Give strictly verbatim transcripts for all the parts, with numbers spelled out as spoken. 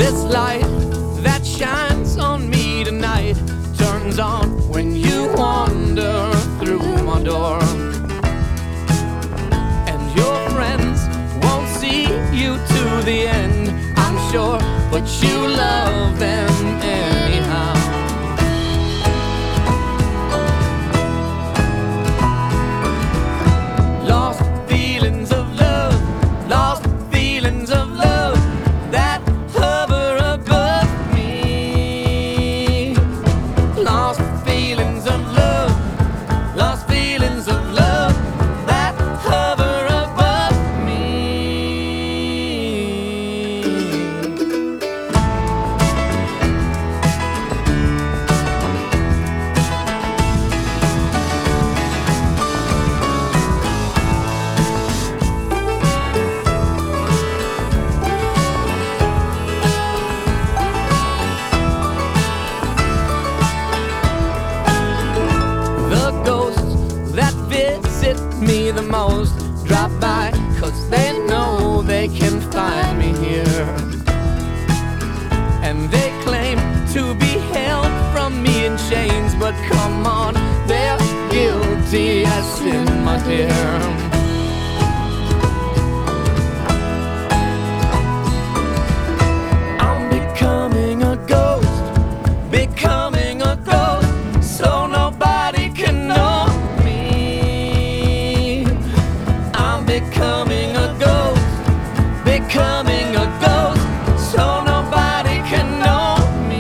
This light that shines on me tonight turns on when you wander through my door. And your friends won't see you to the end, I'm sure, but you love them anyhow. Lost feelings of love, lost feelings of love that hover above me. Lost feelings of love, lost feelings of love that hover above me. The ghosts that visit me the most drop by, cause they know they can find me here. And they claim to be held from me in chains, but come on, they're guilty as sin, my dear. I'm becoming a ghost, becoming a ghost, so nobody can know me. I'm becoming a ghost, becoming a ghost, so nobody can know me.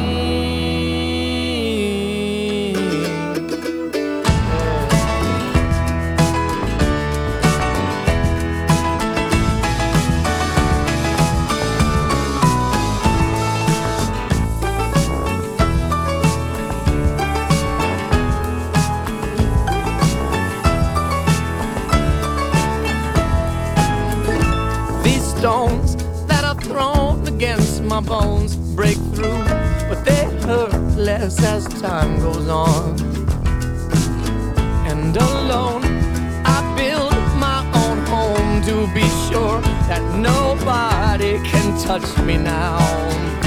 These stones that are thrown against my bones break through, but they hurt less as time goes on. And alone I build my own home to be sure that nobody can touch me now.